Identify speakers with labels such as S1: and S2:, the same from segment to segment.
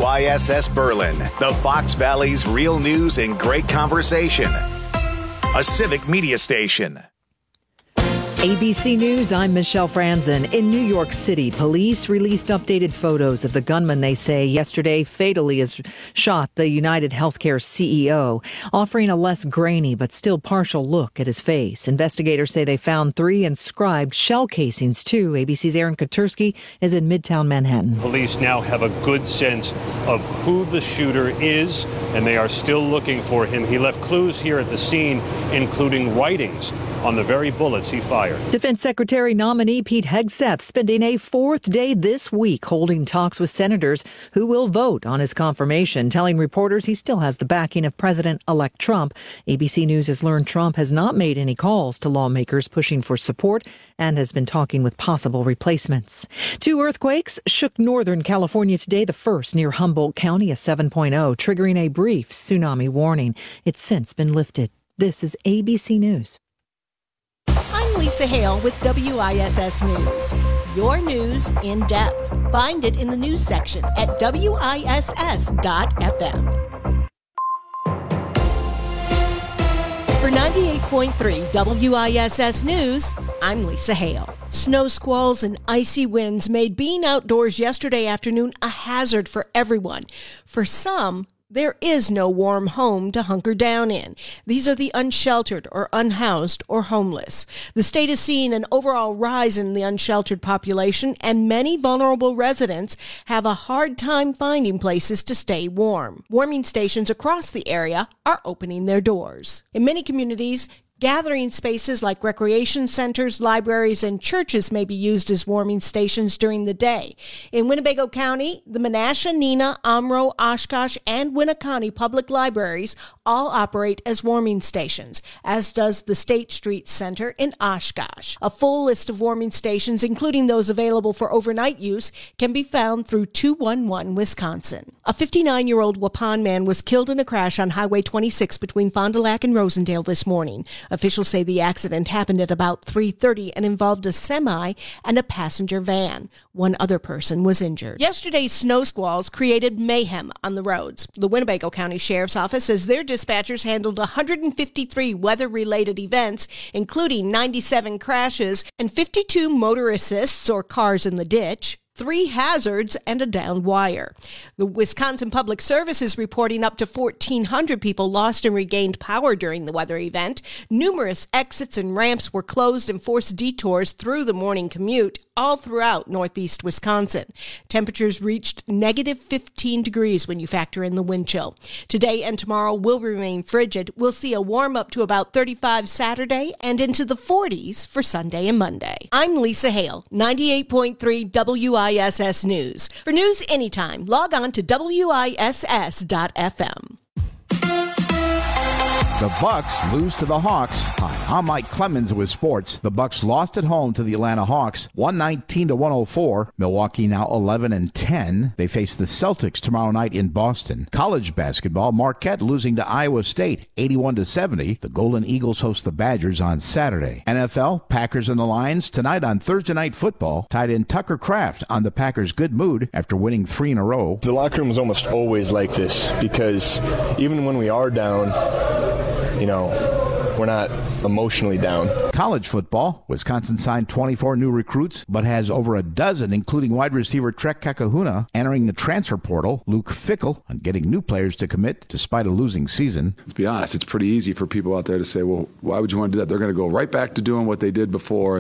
S1: WISS Berlin, the Fox Valley's real news and great conversation. A civic media station.
S2: ABC News, I'm Michelle Franzen. In New York City, police released updated photos of the gunman they say yesterday fatally shot the United Healthcare CEO, offering a less grainy but still partial look at his face. Investigators say they found 3 inscribed shell casings, too. ABC's Aaron Katursky is in Midtown Manhattan.
S3: Police now have a good sense of who the shooter is, and they are still looking for him. He left clues here at the scene, including writings on the very bullets he fired.
S2: Defense Secretary nominee Pete Hegseth spending a 4th day this week holding talks with senators who will vote on his confirmation, telling reporters he still has the backing of President-elect Trump. ABC News has learned Trump has not made any calls to lawmakers pushing for support and has been talking with possible replacements. 2 earthquakes shook Northern California today, the first near Humboldt County, a 7.0, triggering a brief tsunami warning. It's since been lifted. This is ABC News.
S4: I'm Lisa Hale with WISS News. Your news in depth. Find it in the news section at WISS.FM. For 98.3 WISS News, I'm Lisa Hale. Snow squalls and icy winds made being outdoors yesterday afternoon a hazard for everyone. For some, there is no warm home to hunker down in. These are the unsheltered or unhoused or homeless. The state is seeing an overall rise in the unsheltered population, and many vulnerable residents have a hard time finding places to stay warm. Warming stations across the area are opening their doors. In many communities, gathering spaces like recreation centers, libraries, and churches may be used as warming stations during the day. In Winnebago County, the Menasha, Neenah, Omro, Oshkosh, and Winneconne public libraries all operate as warming stations, as does the State Street Center in Oshkosh. A full list of warming stations, including those available for overnight use, can be found through 211 Wisconsin. A 59-year-old Waupun man was killed in a crash on Highway 26 between Fond du Lac and Rosendale this morning. Officials say the accident happened at about 3:30 and involved a semi and a passenger van. One other person was injured. Yesterday's snow squalls created mayhem on the roads. The Winnebago County Sheriff's Office says their dispatchers handled 153 weather-related events, including 97 crashes and 52 motor assists or cars in the ditch, 3 hazards, and a downed wire. The Wisconsin Public Service is reporting up to 1,400 people lost and regained power during the weather event. Numerous exits and ramps were closed and forced detours through the morning commute all throughout northeast Wisconsin. Temperatures reached negative 15 degrees when you factor in the wind chill. Today and tomorrow will remain frigid. We'll see a warm up to about 35 Saturday and into the 40s for Sunday and Monday. I'm Lisa Hale, 98.3 WISS News. For news anytime, log on to WISS.FM.
S5: The Bucks lose to the Hawks. Hi, I'm Mike Clemens with sports. The Bucks lost at home to the Atlanta Hawks, 119-104. Milwaukee now 11-10. They face the Celtics tomorrow night in Boston. College basketball, Marquette losing to Iowa State, 81-70. The Golden Eagles host the Badgers on Saturday. NFL, Packers and the Lions tonight on Thursday Night Football. Tied in Tucker Kraft on the Packers' good mood after winning 3 in a row.
S6: The locker room is almost always like this because even when we are down, we're not emotionally down.
S5: College football, Wisconsin signed 24 new recruits, but has over a dozen, including wide receiver Trek Kakahuna, entering the transfer portal. Luke Fickell on getting new players to commit despite a losing season.
S7: Let's be honest, it's pretty easy for people out there to say, well, why would you want to do that? They're going to go right back to doing what they did before.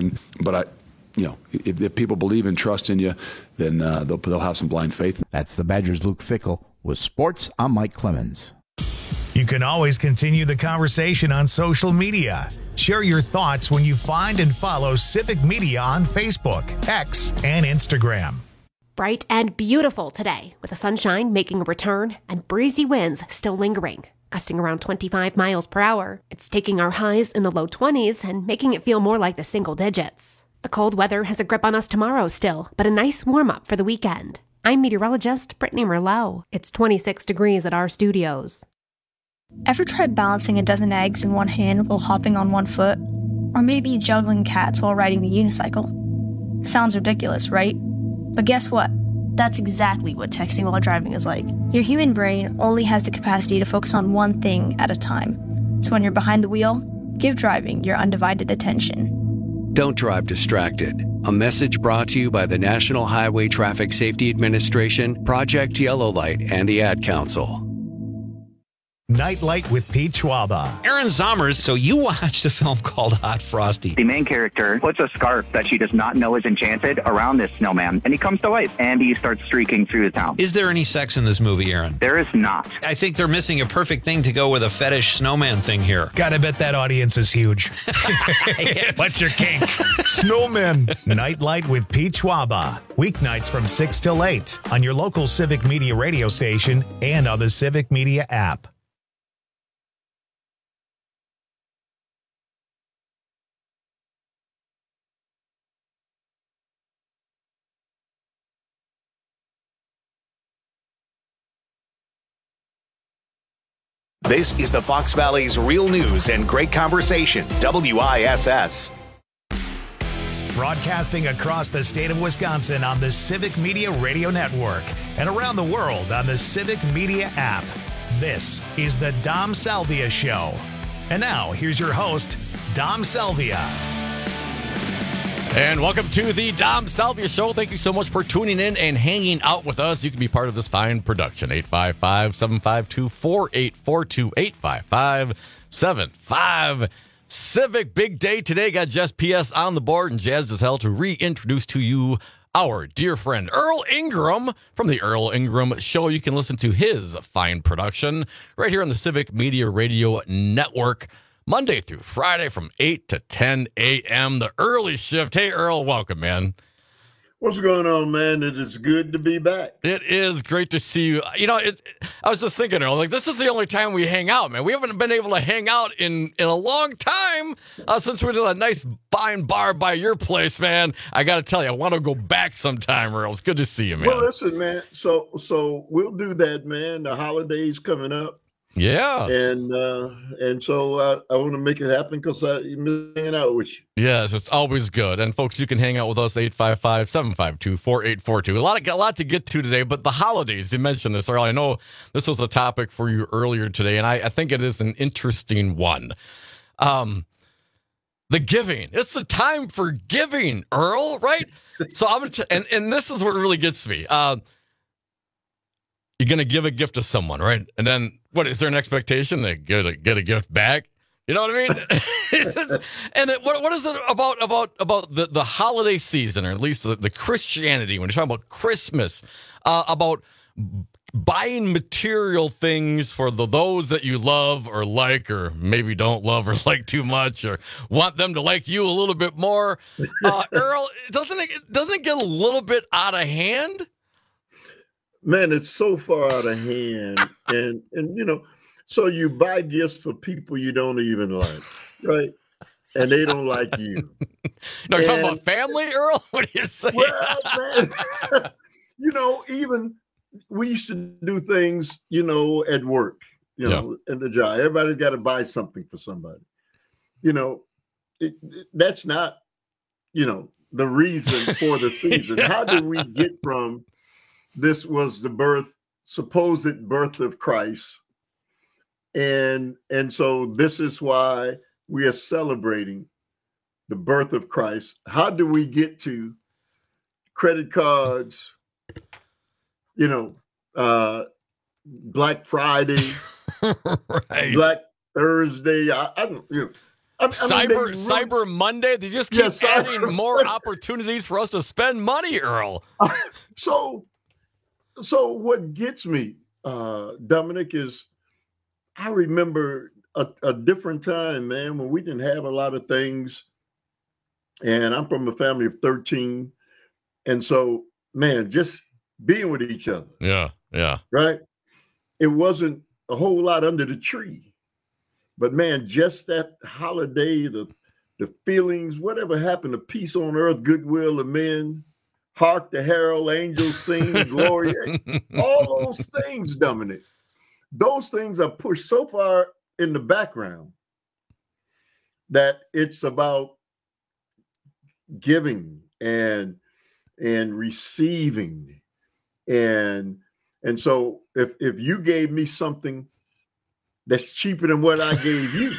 S7: If people believe and trust in you, then they'll have some blind faith.
S5: That's the Badgers' Luke Fickell. With sports, I'm Mike Clemens.
S1: You can always continue the conversation on social media. Share your thoughts when you find and follow Civic Media on Facebook, X, and Instagram.
S8: Bright and beautiful today, with the sunshine making a return and breezy winds still lingering, gusting around 25 miles per hour. It's taking our highs in the low 20s and making it feel more like the single digits. The cold weather has a grip on us tomorrow still, but a nice warm-up for the weekend. I'm meteorologist Brittany Merlot. It's 26 degrees at our studios.
S9: Ever tried balancing a dozen eggs in one hand while hopping on one foot? Or maybe juggling cats while riding the unicycle? Sounds ridiculous, right? But guess what? That's exactly what texting while driving is like. Your human brain only has the capacity to focus on one thing at a time. So when you're behind the wheel, give driving your undivided attention.
S10: Don't drive distracted. A message brought to you by the National Highway Traffic Safety Administration, Project Yellow Light, and the Ad Council.
S1: Nightlight with Pete Schwaba.
S11: Aaron Zommers, so you watched a film called Hot Frosty.
S12: The main character puts a scarf that she does not know is enchanted around this snowman, and he comes to life, and he starts streaking through the town.
S11: Is there any sex in this movie, Aaron?
S12: There is not.
S11: I think they're missing a perfect thing to go with a fetish snowman thing here.
S1: Gotta bet that audience is huge. What's your kink? Snowmen. Nightlight with Pete Schwaba. Weeknights from 6 till 8 on your local Civic Media radio station and on the Civic Media app. This is the Fox Valley's Real News and Great Conversation, WISS. Broadcasting across the state of Wisconsin on the Civic Media Radio Network and around the world on the Civic Media app. This is the Dom Salvia Show. And now, here's your host, Dom Salvia.
S13: And welcome to the Dom Salvia Show. Thank you so much for tuning in and hanging out with us. You can be part of this fine production. 855-752-4842. 855-75 Civic. Big day today. Got Jess PS on the board and jazzed as hell to reintroduce to you our dear friend Earl Ingram from the Earl Ingram Show. You can listen to his fine production right here on the Civic Media Radio Network, Monday through Friday from 8 to 10 a.m., the early shift. Hey, Earl, welcome, man.
S14: What's going on, man? It is good to be back.
S13: It is great to see you. You know, I was just thinking, Earl, like, this is the only time we hang out, man. We haven't been able to hang out in a long time since we did a nice fine bar by your place, man. I got to tell you, I want to go back sometime, Earl. It's good to see you, man.
S14: Well, listen, man, so we'll do that, man. The holidays coming up.
S13: Yeah.
S14: And so I want to make it happen because I'm hanging out with you.
S13: Yes, it's always good. And folks, you can hang out with us, 855-752-4842. A lot to get to today, but the holidays, you mentioned this, Earl. I know this was a topic for you earlier today, and I think it is an interesting one. The giving. It's the time for giving, Earl, right? So I'm going to, and this is what really gets me. You're going to give a gift to someone, right? And then, what, is there an expectation to get a gift back? You know what I mean? And what is it about the holiday season, or at least the Christianity, when you're talking about Christmas, about buying material things for those that you love or like, or maybe don't love or like too much, or want them to like you a little bit more? Earl, doesn't it get a little bit out of hand?
S14: Man, it's so far out of hand. And you know, so you buy gifts for people you don't even like, right? And they don't like you.
S13: No, you're talking about family, Earl? What are you saying?
S14: Well, man, you know, even we used to do things, you know, at work, you know, in the job. Everybody's got to buy something for somebody. You know, that's not, you know, the reason for the season. How did we get from this was the supposed birth of Christ. And so this is why we are celebrating the birth of Christ. How do we get to credit cards, you know, Black Friday, right. Black Thursday,
S13: Cyber Monday? They just keep adding more opportunities for us to spend money, Earl.
S14: So what gets me, Dominic, is I remember a different time, man, when we didn't have a lot of things. And I'm from a family of 13. And so, man, just being with each other.
S13: Yeah.
S14: Right? It wasn't a whole lot under the tree. But, man, just that holiday, the feelings, whatever happened to peace on earth, goodwill of men, hark the herald angels sing, glory, all those things, Dominic. Those things are pushed so far in the background that it's about giving and receiving. And so if you gave me something that's cheaper than what I gave you.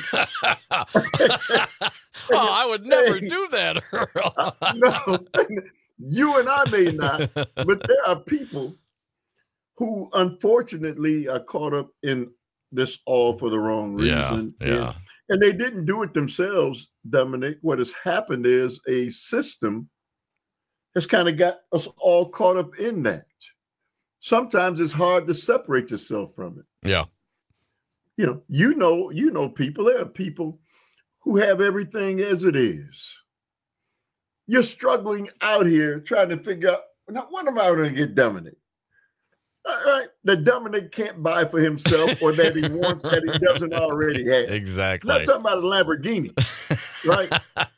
S13: I would never do that, Earl.
S14: No, you and I may not, but there are people who unfortunately are caught up in this all for the wrong reason.
S13: Yeah.
S14: And they didn't do it themselves, Dominic. What has happened is a system has kind of got us all caught up in that. Sometimes it's hard to separate yourself from it.
S13: Yeah.
S14: You know people. There are people who have everything as it is. You're struggling out here trying to figure out, now what am I going to get Dominic? All right, that Dominic can't buy for himself or that he wants that he doesn't already have.
S13: Exactly.
S14: I'm not talking about a Lamborghini, right?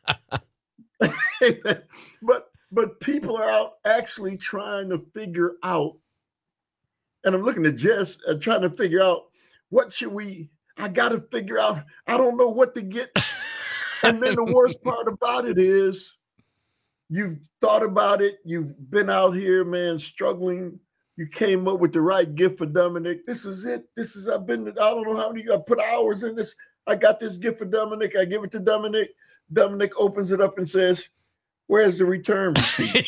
S14: But people are out actually trying to figure out, and I'm looking at Jess and trying to figure out, I got to figure out, I don't know what to get. And then the worst part about it is you've thought about it. You've been out here, man, struggling. You came up with the right gift for Dominic. This is it. I don't know how many, I put hours in this. I got this gift for Dominic. I give it to Dominic. Dominic opens it up and says, where's the return receipt?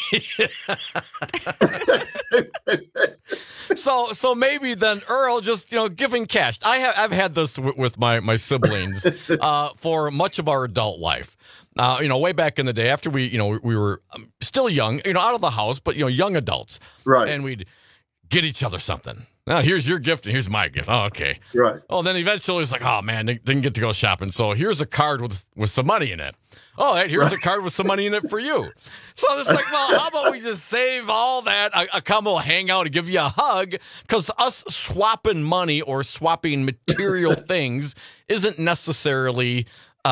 S13: So maybe then Earl just giving cash. I've had this with my siblings for much of our adult life. Way back in the day, after we were still young, out of the house, but young adults,
S14: right?
S13: And we'd get each other something. Now here's your gift and here's my gift. Oh, okay,
S14: right.
S13: Oh, then eventually it's like, oh man, didn't get to go shopping. So here's a card with some money in it. Oh, here's a card with some money in it for you. So it's like, well, how about we just save all that? I come, we'll hang out and give you a hug, because us swapping money or swapping material things isn't necessarily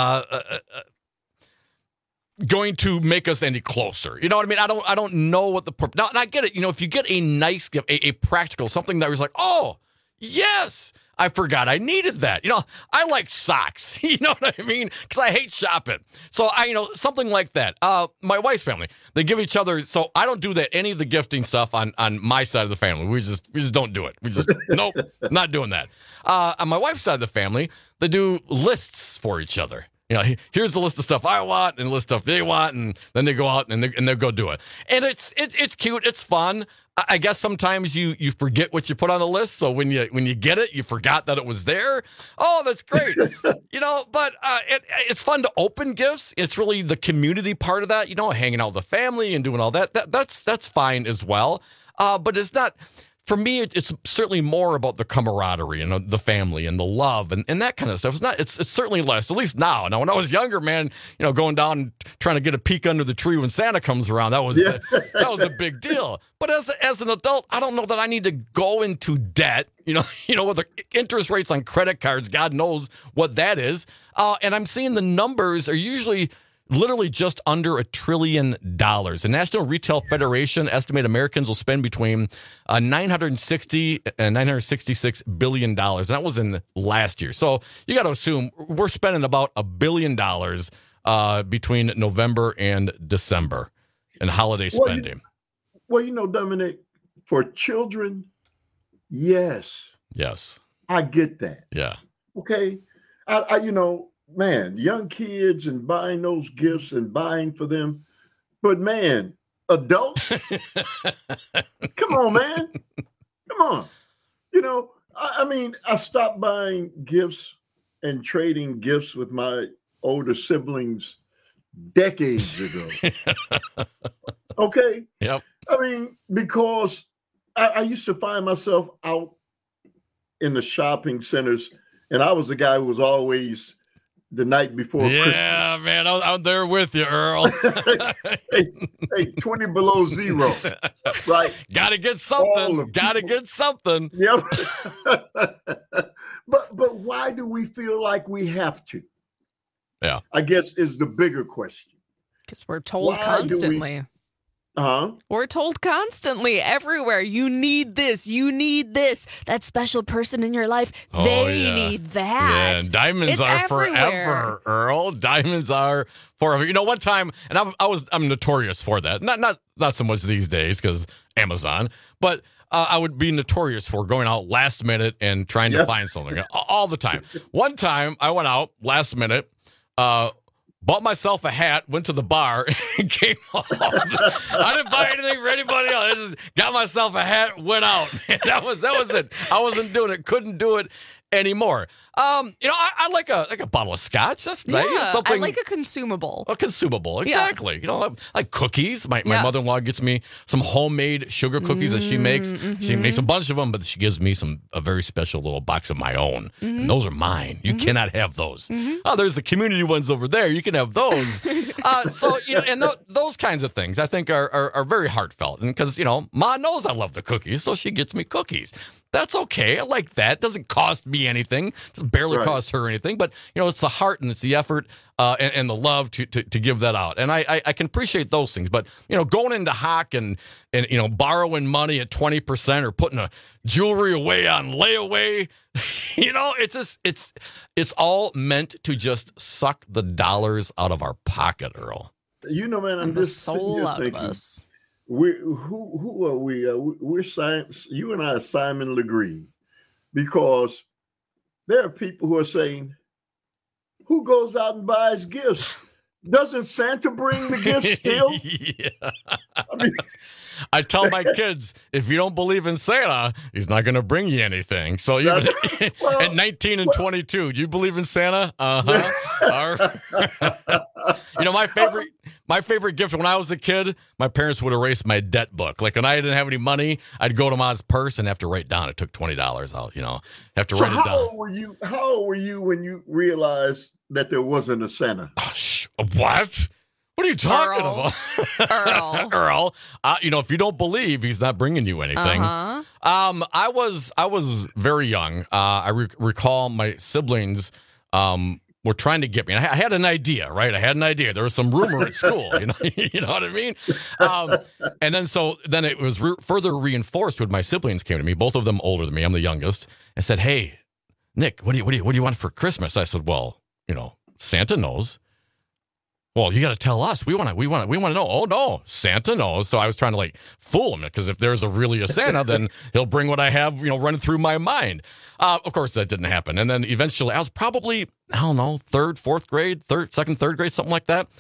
S13: going to make us any closer. You know what I mean? I don't know what the purpose. Now, and I get it. If you get a nice gift, a practical, something that was like, oh, yes, I forgot I needed that. I like socks. You know what I mean? Because I hate shopping. So something like that. My wife's family, they give each other. So I don't do that. Any of the gifting stuff on my side of the family, we just don't do it. We just nope, not doing that. On my wife's side of the family, they do lists for each other. Here's the list of stuff I want and the list of stuff they want, and then they go out and they go do it. And it's cute. It's fun. I guess sometimes you forget what you put on the list. So when you get it, you forgot that it was there. Oh, that's great. But it's fun to open gifts. It's really the community part of that, hanging out with the family and doing all that. That's fine as well. But it's not, for me, it's certainly more about the camaraderie and the family and the love and that kind of stuff. It's certainly less, at least now. Now, when I was younger, man, going down and trying to get a peek under the tree when Santa comes around, that was a big deal. But as an adult, I don't know that I need to go into debt. With the interest rates on credit cards, God knows what that is. And I'm seeing the numbers are usually literally just under $1 trillion. The National Retail Federation estimates Americans will spend between $960 and $966 billion. And that was in last year. So you got to assume we're spending about $1 billion between November and December in holiday spending.
S14: Dominic, for children, yes.
S13: Yes.
S14: I get that.
S13: Yeah.
S14: Okay. Man, young kids and buying those gifts and buying for them. But man, adults, come on, man. Come on. I stopped buying gifts and trading gifts with my older siblings decades ago. Okay.
S13: Yep.
S14: Because I used to find myself out in the shopping centers, and I was the guy who was always the night before Christmas.
S13: Yeah, man, I'm there with you, Earl.
S14: hey, 20 below zero, right?
S13: Got to get something.
S14: Yep. But why do we feel like we have to?
S13: Yeah.
S14: I guess is the bigger question.
S15: Because we're told constantly. We're told constantly everywhere, you need this, that special person in your life, they need that.
S13: Yeah, and diamonds are everywhere. Forever, Earl. Diamonds are forever. One time, and I'm notorious for that. Not so much these days because Amazon, but I would be notorious for going out last minute and trying to find something all the time. One time I went out last minute, bought myself a hat, went to the bar, and came home. I didn't buy anything for anybody else. I just got myself a hat, went out. That was it. I wasn't doing it. Couldn't do it anymore. I like a bottle of scotch. That's nice.
S15: Yeah,
S13: Something,
S15: I like a consumable.
S13: A consumable, exactly.
S15: Yeah.
S13: Like cookies. My mother-in-law gets me some homemade sugar cookies that she makes. Mm-hmm. She makes a bunch of them, but she gives me a very special little box of my own. Mm-hmm. And those are mine. You cannot have those. Mm-hmm. Oh, there's the community ones over there. You can have those. And those kinds of things I think are very heartfelt. And because, Ma knows I love the cookies, so she gets me cookies. That's okay. I like that. It doesn't cost me anything. It doesn't barely cost her anything. But, it's the heart and it's the effort and the love to give that out. And I can appreciate those things. But, going into hock and borrowing money at 20% or putting a jewelry away on layaway, it's all meant to just suck the dollars out of our pocket, Earl.
S14: Man, I'm just
S15: soul out of us.
S14: Who are we? We're science. You and I are Simon Legree, because there are people who are saying, "Who goes out and buys gifts? Doesn't Santa bring the gifts still?"
S13: Yeah. I tell my kids, if you don't believe in Santa, he's not going to bring you anything. So you at 19 and 22, do you believe in Santa? My favorite gift when I was a kid, my parents would erase my debt book. Like when I didn't have any money, I'd go to Ma's purse and have to write down. It took $20 out. Have to write it down.
S14: How old were you when you realized that there wasn't a Santa?
S13: What? What are you talking about? Earl. If you don't believe, he's not bringing you anything.
S15: Uh-huh.
S13: I was very young. I recall my siblings were trying to get me. And I had an idea, right? I had an idea. There was some rumor at school, you know what I mean? And then it was further reinforced when my siblings came to me, both of them older than me. I'm the youngest, and said, "Hey, Nick, what do you want for Christmas?" I said, "Well, Santa knows." "Well, you got to tell us. We want to know." "Oh no, Santa knows." So I was trying to fool him, because if there's really a Santa, then he'll bring what I have, running through my mind. Of course, that didn't happen. And then eventually, I was probably, third, fourth grade, second, third grade, something like that.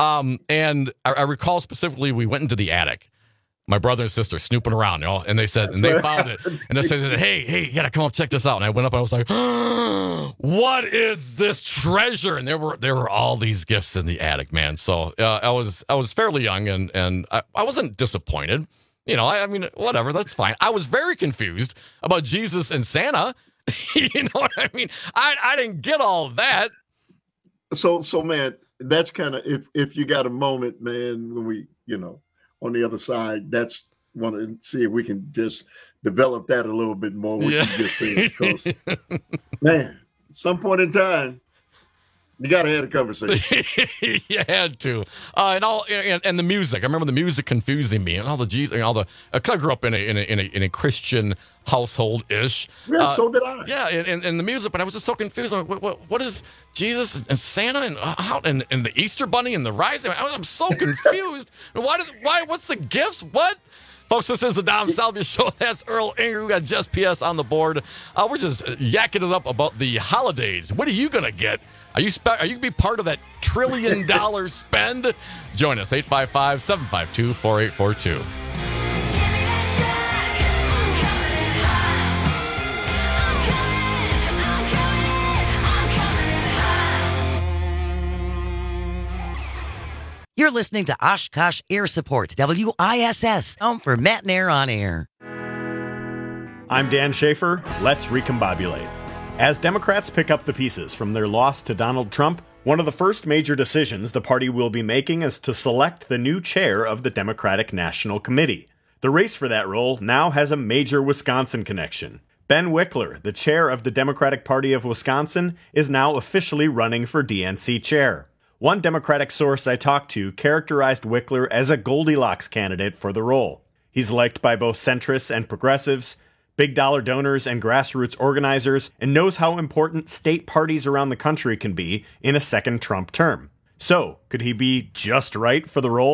S13: And I recall specifically, we went into the attic. My brother and sister snooping around, and they said, and they found it, and they said, hey, you gotta come up, check this out. And I went up, and I was like, what is this treasure? And there were all these gifts in the attic, man. So I was fairly young, and I wasn't disappointed. Whatever, that's fine. I was very confused about Jesus and Santa. You know what I mean? I didn't get all that.
S14: So man, that's kind of, if you got a moment, man, when we, on the other side, that's want to see if we can just develop that a little bit more. What you just said, because man, at some point in time, you got to have a conversation.
S13: You had to, and the music. I remember the music confusing me, and all the Jesus, I grew up in a Christian household ish.
S14: Yeah, so did I.
S13: Yeah, and the music, but I was just so confused. What is Jesus and Santa and the Easter Bunny and the Rising? I'm so confused. Why? What's the gifts? What? Folks, this is the Dom Salvia Show. That's Earl Ingram. We got Just PS on the board. We're just yakking it up about the holidays. What are you gonna get? Are you gonna be part of that $1 trillion spend? Join us, 855-752-4842.
S16: You're listening to Oshkosh Air Support, WISS, home for Matt and Air on Air.
S17: I'm Dan Schaefer. Let's recombobulate. As Democrats pick up the pieces from their loss to Donald Trump, one of the first major decisions the party will be making is to select the new chair of the Democratic National Committee. The race for that role now has a major Wisconsin connection. Ben Wickler, the chair of the Democratic Party of Wisconsin, is now officially running for DNC chair. One Democratic source I talked to characterized Wickler as a Goldilocks candidate for the role. He's liked by both centrists and progressives, big dollar donors and grassroots organizers, and knows how important state parties around the country can be in a second Trump term. So, could he be just right for the role?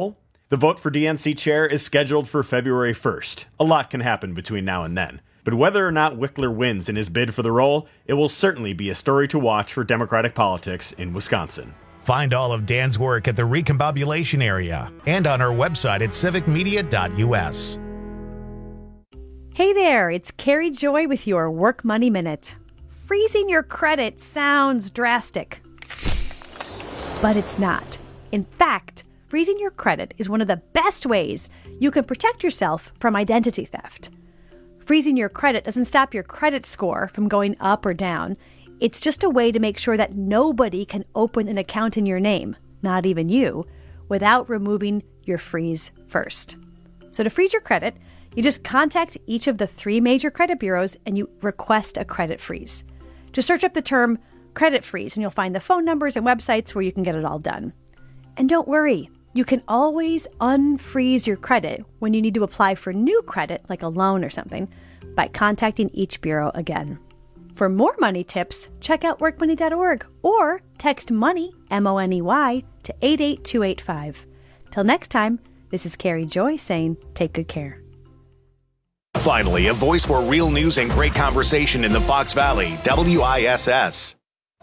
S17: The vote for DNC chair is scheduled for February 1st. A lot can happen between now and then. But whether or not Wickler wins in his bid for the role, it will certainly be a story to watch for Democratic politics in Wisconsin.
S1: Find all of Dan's work at the Recombobulation area and on our website at civicmedia.us.
S18: Hey there, it's Carrie Joy with your Work Money Minute. Freezing your credit sounds drastic, but it's not. In fact, freezing your credit is one of the best ways you can protect yourself from identity theft. Freezing your credit doesn't stop your credit score from going up or down. It's just a way to make sure that nobody can open an account in your name, not even you, without removing your freeze first. So to freeze your credit, you just contact each of the 3 major credit bureaus and you request a credit freeze. Just search up the term credit freeze and you'll find the phone numbers and websites where you can get it all done. And don't worry, you can always unfreeze your credit when you need to apply for new credit, like a loan or something, by contacting each bureau again. For more money tips, check out workmoney.org or text MONEY, MONEY, to 88285. Till next time, this is Carrie Joy saying take good care.
S1: Finally, a voice for real news and great conversation in the Fox Valley, WISS.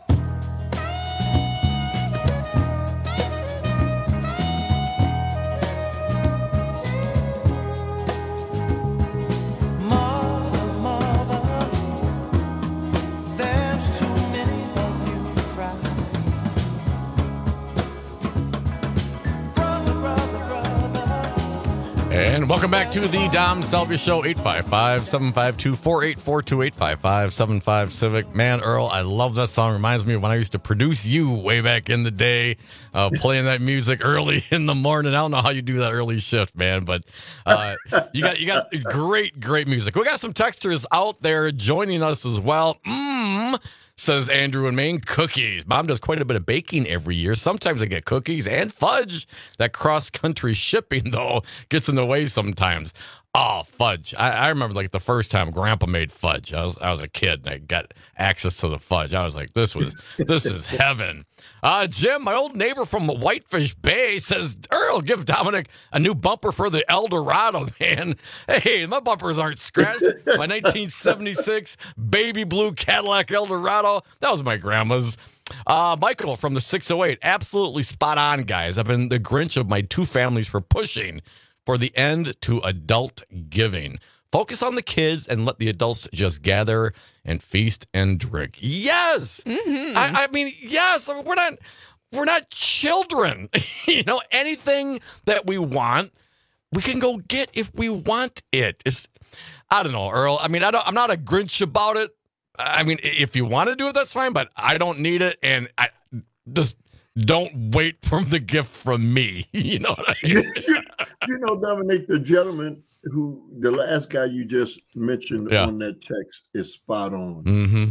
S13: And welcome back to the Dom Salvia Show, 855-752-4842, 855-75-CIVIC. Man, Earl, I love that song. Reminds me of when I used to produce you way back in the day, playing that music early in the morning. I don't know how you do that early shift, man, but you got great music. We got some texters out there joining us as well. Says Andrew in Maine, cookies. Mom does quite a bit of baking every year. Sometimes I get cookies and fudge. That cross-country shipping, though, gets in the way sometimes. Oh, fudge. I remember, like, the first time Grandpa made fudge. I was a kid, and I got access to the fudge. I was like, this is heaven. Jim, my old neighbor from Whitefish Bay, says, Earl, give Dominic a new bumper for the Eldorado, man. Hey, my bumpers aren't scratched. My 1976 baby blue Cadillac Eldorado, that was my grandma's. Michael from the 608, absolutely spot on, guys. I've been the Grinch of my 2 families for pushing for the end to adult giving. Focus on the kids and let the adults just gather and feast and drink. Yes. Mm-hmm. I mean, yes, we're not children. You know, anything that we want, we can go get if we want it. I don't know, Earl. I mean, I'm not a Grinch about it. I mean, if you want to do it, that's fine, but I don't need it. And I just don't wait for the gift from me. You know what I mean?
S14: You know, Dominic, the gentleman the last guy you just mentioned on that text is spot on.
S13: Mm-hmm.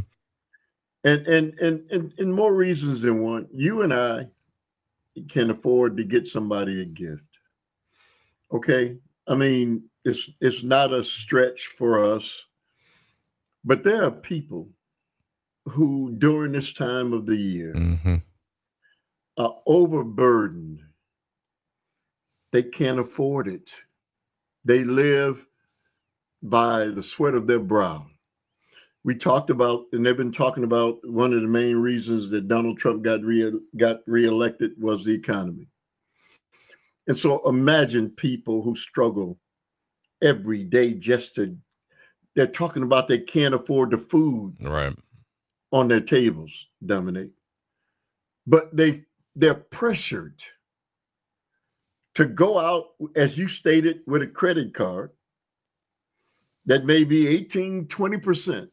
S14: And more reasons than one. You and I can afford to get somebody a gift. Okay? I mean, it's not a stretch for us, but there are people who during this time of the year are overburdened. They can't afford it. They live by the sweat of their brow. We talked about, and they've been talking about, one of the main reasons that Donald Trump got reelected was the economy. And so imagine people who struggle every day they're talking about they can't afford the food on their tables, Dominic. But they're pressured to go out, as you stated, with a credit card that may be 18-20%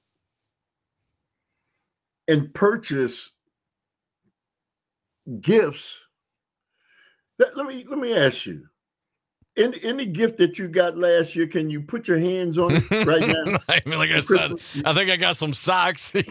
S14: and purchase gifts. Let me ask you, any gift that you got last year, can you put your hands on it right now?
S13: I mean, like I said, I think I got some socks. But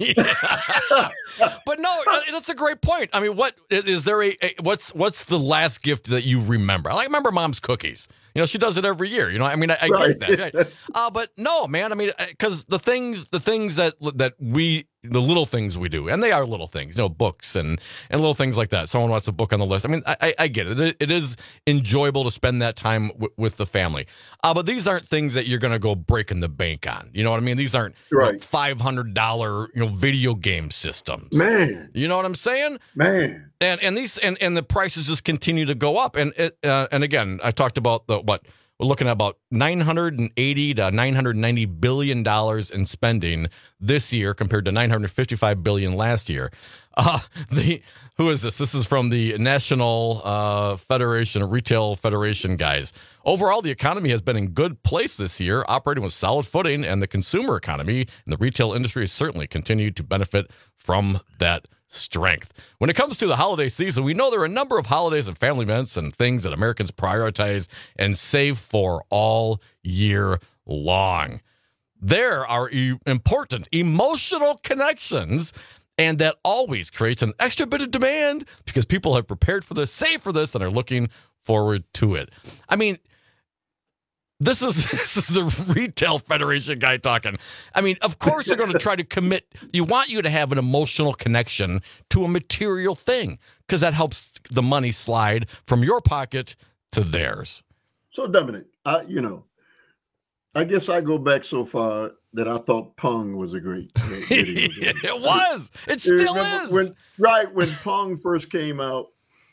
S13: no, that's a great point. I mean, what is there what's the last gift that you remember? I remember Mom's cookies. You know, she does it every year. You know, I mean, I get that. But no, man. I mean, because the things that we the little things we do, and they are little things, books and little things like that. Someone wants a book on the list. I mean, I get it. It is enjoyable to spend that time with the family. But these aren't things that you're going to go breaking the bank on. You know what I mean? These aren't $500 video game systems.
S14: Man,
S13: you know what I'm saying?
S14: Man,
S13: and the prices just continue to go up. And again, I talked about we're looking at about $980 to $990 billion in spending this year compared to $955 billion last year. Who is this? This is from the National Retail Federation guys. Overall, the economy has been in good place this year, operating with solid footing, and the consumer economy and the retail industry has certainly continued to benefit from that strength. When it comes to the holiday season, we know there are a number of holidays and family events and things that Americans prioritize and save for all year long. There are important emotional connections, and that always creates an extra bit of demand because people have prepared for this, saved for this, and are looking forward to it. I mean, this is the Retail Federation guy talking. I mean, of course they're going to try to commit. You want you to have an emotional connection to a material thing because that helps the money slide from your pocket to theirs.
S14: So, Dominic, I guess I go back so far that I thought Pong was a great video game.
S13: It was. It still is.
S14: When Pong first came out,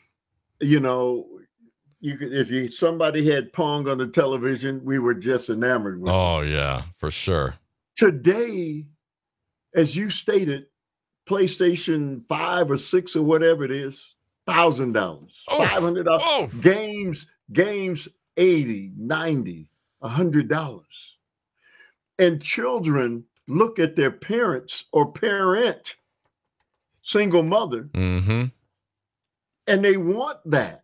S14: if somebody had Pong on the television, we were just enamored with it.
S13: Oh, yeah, for sure.
S14: Today, as you stated, PlayStation 5 or 6 or whatever it is, $1,000, $500. Oh. Games, $80, $90, $100. And children look at their parents or parent, single mother, and they want that.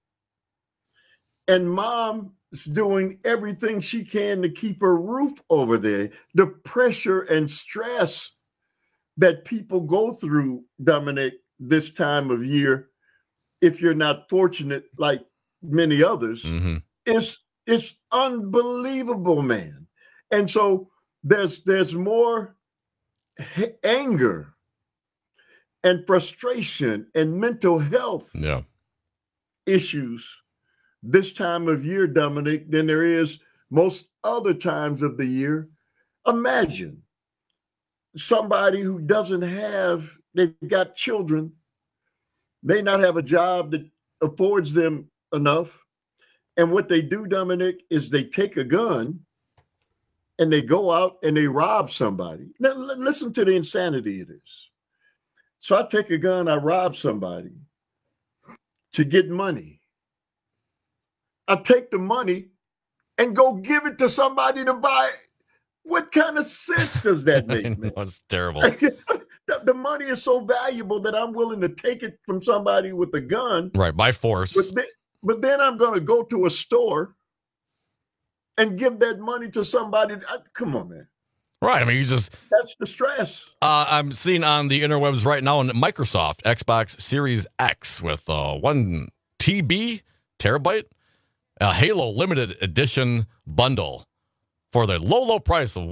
S14: And mom is doing everything she can to keep her roof over there. The pressure and stress that people go through, Dominic, this time of year, if you're not fortunate like many others, it's unbelievable, man. And so there's more anger and frustration and mental health issues this time of year, Dominic, than there is most other times of the year. Imagine somebody who they've got children, may not have a job that affords them enough. And what they do, Dominic, is they take a gun and they go out and they rob somebody. Now, listen to the insanity it is. So I take a gun, I rob somebody to get money. I take the money and go give it to somebody to buy. What kind of sense does that make?
S13: It's terrible.
S14: The money is so valuable that I'm willing to take it from somebody with a gun.
S13: Right, by force.
S14: But then I'm going to go to a store and give that money to somebody. Come on, man.
S13: Right. I mean,
S14: that's the stress.
S13: I'm seeing on the interwebs right now on Microsoft Xbox Series X with 1 terabyte Halo limited edition bundle for the low price of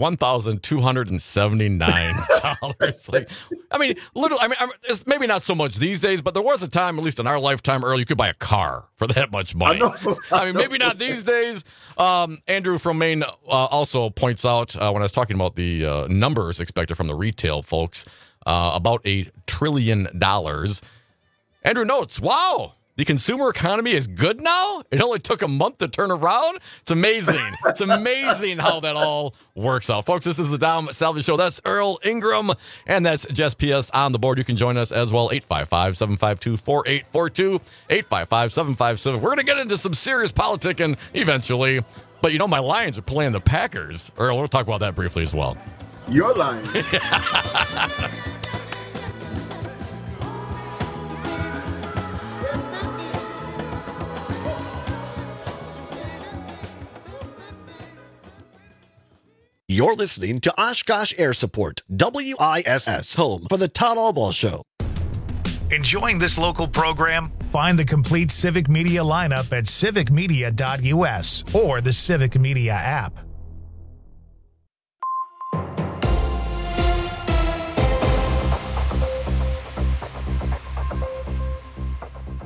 S13: $1,279. It's maybe not so much these days, but there was a time, at least in our lifetime early, you could buy a car for that much money. I mean, maybe not these days. Andrew from Maine also points out, when I was talking about the numbers expected from the retail folks, about $1 trillion. Andrew notes, wow, the consumer economy is good now? It only took a month to turn around? It's amazing. It's amazing how that all works out. Folks, this is the Dom Salvi Show. That's Earl Ingram, and that's Jess P.S. on the board. You can join us as well, 855-752-4842, 855-757. We're going to get into some serious politicking eventually, but my Lions are playing the Packers. Earl, we'll talk about that briefly as well.
S14: Your Lions.
S19: You're listening to Oshkosh Air Support, WISS, home for the Todd Albaugh Show.
S1: Enjoying this local program? Find the complete Civic Media lineup at civicmedia.us or the Civic Media app.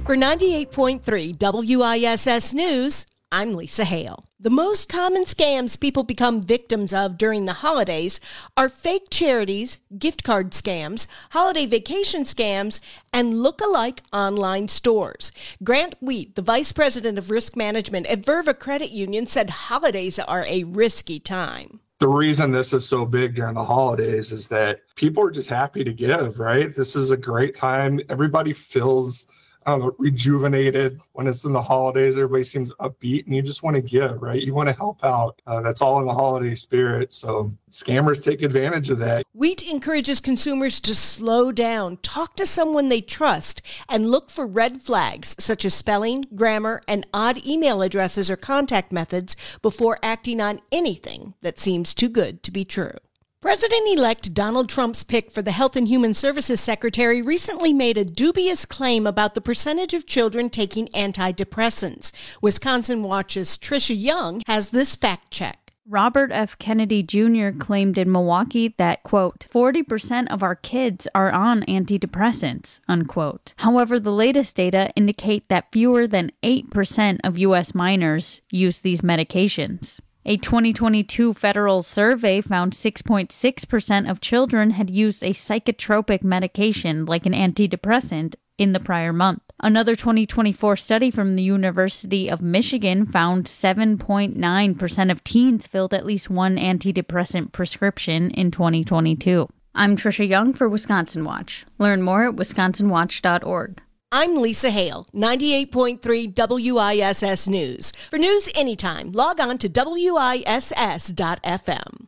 S4: For 98.3 WISS News, I'm Lisa Hale. The most common scams people become victims of during the holidays are fake charities, gift card scams, holiday vacation scams, and look-alike online stores. Grant Wheat, the Vice President of Risk Management at Verva Credit Union, said holidays are a risky time.
S20: The reason this is so big during the holidays is that people are just happy to give, right? This is a great time. Everybody feels rejuvenated when it's in the holidays. Everybody seems upbeat and you just want to give, right? You want to help out. That's all in the holiday spirit. So scammers take advantage of that.
S4: Wheat encourages consumers to slow down, talk to someone they trust, and look for red flags such as spelling, grammar, and odd email addresses or contact methods before acting on anything that seems too good to be true. President-elect Donald Trump's pick for the Health and Human Services Secretary recently made a dubious claim about the percentage of children taking antidepressants. Wisconsin Watch's Trisha Young has this fact check.
S21: Robert F. Kennedy Jr. claimed in Milwaukee that, quote, 40% of our kids are on antidepressants, unquote. However, the latest data indicate that fewer than 8% of U.S. minors use these medications. A 2022 federal survey found 6.6% of children had used a psychotropic medication like an antidepressant in the prior month. Another 2024 study from the University of Michigan found 7.9% of teens filled at least one antidepressant prescription in 2022. I'm Trisha Young for Wisconsin Watch. Learn more at wisconsinwatch.org.
S4: I'm Lisa Hale, 98.3 WISS News. For news anytime, log on to WISS.FM.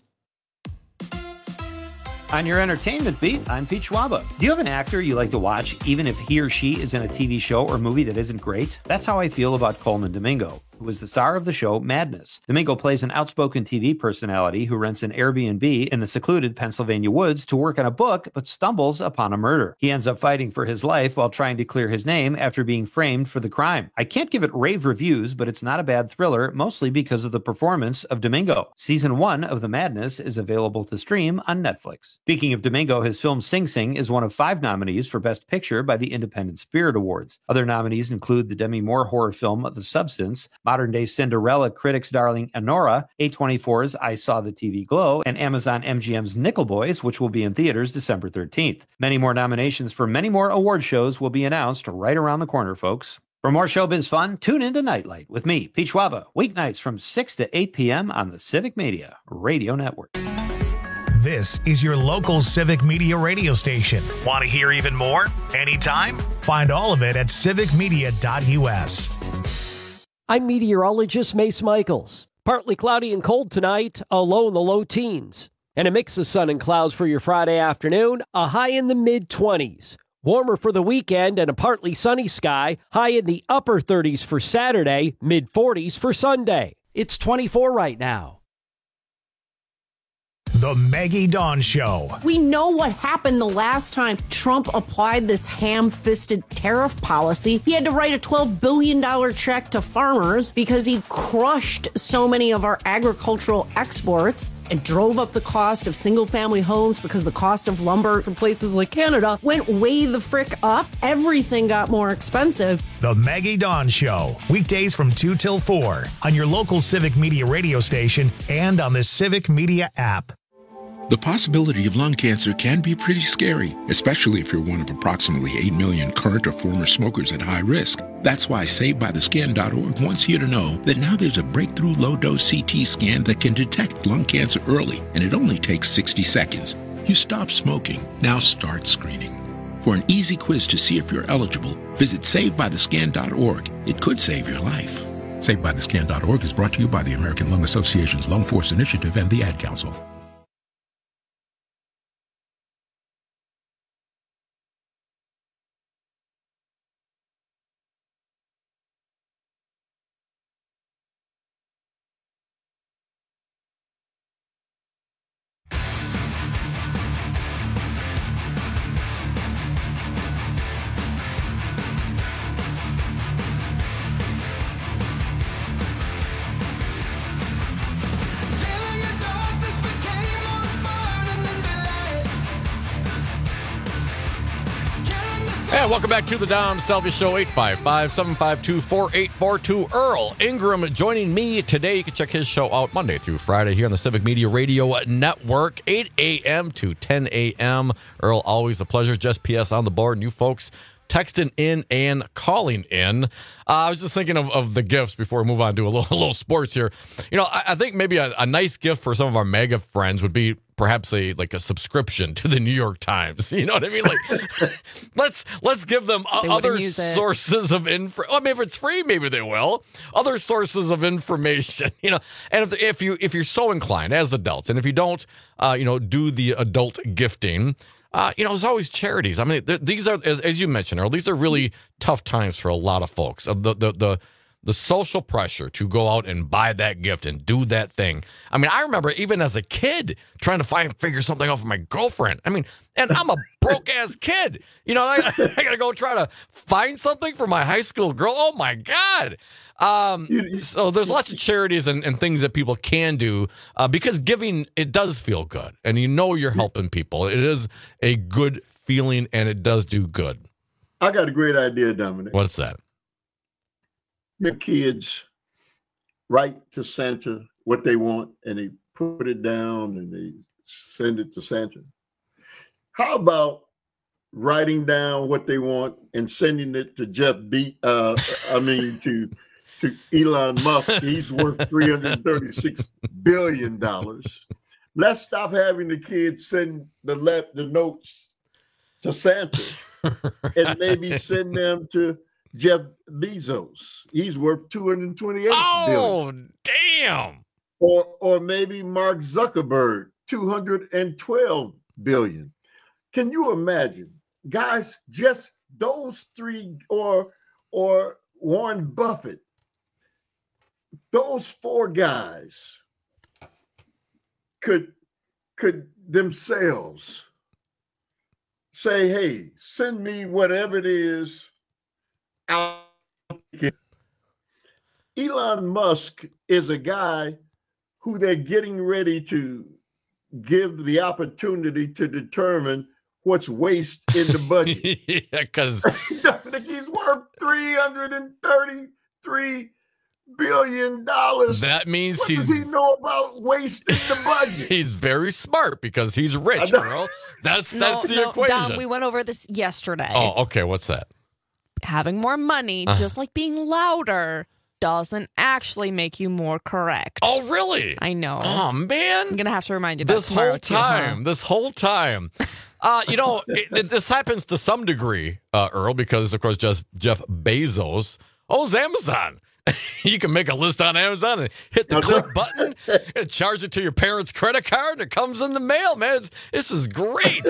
S22: On your entertainment beat, I'm Pete Schwaba. Do you have an actor you like to watch, even if he or she is in a TV show or movie that isn't great? That's how I feel about Coleman Domingo, who is the star of the show Madness. Domingo plays an outspoken TV personality who rents an Airbnb in the secluded Pennsylvania woods to work on a book, but stumbles upon a murder. He ends up fighting for his life while trying to clear his name after being framed for the crime. I can't give it rave reviews, but it's not a bad thriller, mostly because of the performance of Domingo. Season 1 of The Madness is available to stream on Netflix. Speaking of Domingo, his film Sing Sing is one of 5 nominees for Best Picture by the Independent Spirit Awards. Other nominees include the Demi Moore horror film The Substance, modern-day Cinderella critics' darling Anora, A24's I Saw the TV Glow, and Amazon MGM's Nickel Boys, which will be in theaters December 13th. Many more nominations for many more award shows will be announced right around the corner, folks. For more showbiz fun, tune in to Nightlight with me, Pete Schwaba, weeknights from 6 to 8 p.m. on the Civic Media Radio Network.
S1: This is your local Civic Media radio station. Want to hear even more? Anytime? Find all of it at civicmedia.us.
S23: I'm meteorologist Mace Michaels. Partly cloudy and cold tonight, a low in the low teens. And a mix of sun and clouds for your Friday afternoon, a high in the mid-20s. Warmer for the weekend and a partly sunny sky, high in the upper 30s for Saturday, mid-40s for Sunday. It's 24 right now.
S1: The Maggie Dawn Show.
S24: We know what happened the last time Trump applied this ham-fisted tariff policy. He had to write a $12 billion check to farmers because he crushed so many of our agricultural exports and drove up the cost of single-family homes because the cost of lumber from places like Canada went way the frick up. Everything got more expensive.
S1: The Maggie Dawn Show. Weekdays from 2 till 4 on your local Civic Media radio station and on the Civic Media app.
S25: The possibility of lung cancer can be pretty scary, especially if you're one of approximately 8 million current or former smokers at high risk. That's why SaveByTheScan.org wants you to know that now there's a breakthrough low-dose CT scan that can detect lung cancer early, and it only takes 60 seconds. You stop smoking, now start screening. For an easy quiz to see if you're eligible, visit SaveByTheScan.org. It could save your life. SaveByTheScan.org is brought to you by the American Lung Association's Lung Force Initiative and the Ad Council.
S13: And welcome back to the Dom Salvia Show, 855-752-4842. Earl Ingram joining me today. You can check his show out Monday through Friday here on the Civic Media Radio Network, 8 a.m. to 10 a.m. Earl, always a pleasure. Just PS on the board, and you folks texting in and calling in. I was just thinking of the gifts before we move on to a little sports here. You know, I think maybe a nice gift for some of our mega friends would be perhaps a subscription to the New York Times. You know what I mean? Like, let's give them other sources of info. I mean, if it's free, maybe they will. Other sources of information. You know, and if you're so inclined as adults, and if you don't, do the adult gifting. There's always charities. I mean, these are, as you mentioned, Earl, these are really tough times for a lot of folks. The social pressure to go out and buy that gift and do that thing. I mean, I remember even as a kid trying to figure something out for my girlfriend. I mean, and I'm a broke-ass kid. You know, I got to go try to find something for my high school girl. Oh, my God. So there's lots of charities and things that people can do because giving, it does feel good. And you're helping people. It is a good feeling, and it does do good.
S14: I got a great idea, Dominic.
S13: What's that?
S14: Your kids write to Santa what they want, and they put it down, and they send it to Santa. How about writing down what they want and sending it to to Elon Musk? He's worth $336 billion. Let's stop having the kids send the notes to Santa and maybe send them to Jeff Bezos. He's worth $228 billion.
S13: Oh, damn.
S14: Or maybe Mark Zuckerberg, $212 billion. Can you imagine, guys, just those three, or Warren Buffett, those four guys could themselves say, hey, send me whatever it is out. Elon Musk is a guy who they're getting ready to give the opportunity to determine what's waste in the budget.
S13: Yeah, because
S14: he's worth $333 billion.
S13: That means
S14: what does he know about waste in the budget?
S13: He's very smart because he's rich, girl. That's the equation.
S15: Dom, we went over this yesterday.
S13: Oh, okay. What's that?
S15: Having more money, just like being louder, doesn't actually make you more correct.
S13: Oh, really?
S15: I know.
S13: Oh, man.
S15: I'm going to have to remind you
S13: this whole time. This whole time. This happens to some degree, Earl, because, of course, Jeff Bezos owns Amazon. You can make a list on Amazon and hit the click button and charge it to your parents' credit card, and it comes in the mail, man. This is great.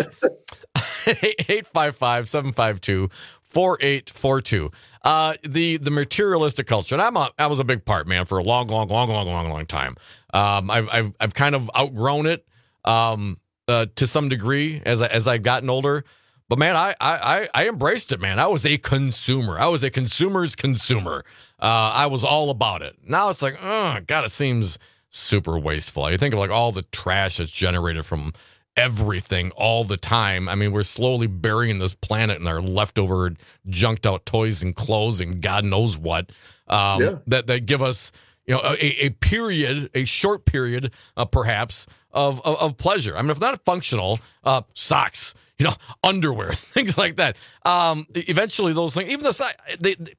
S13: 855-752-4842. The materialistic culture, and I was a big part, man, for a long time. I've kind of outgrown it to some degree as I've gotten older. But man, I embraced it, man. I was a consumer. I was a consumer's consumer. I was all about it. Now it's like, God, it seems super wasteful. You think of like all the trash that's generated from everything all the time. I mean, we're slowly burying this planet in our leftover junked out toys and clothes and God knows what that give us, a short period, perhaps of pleasure. I mean, if not functional, socks, underwear, things like that. Eventually those things, even the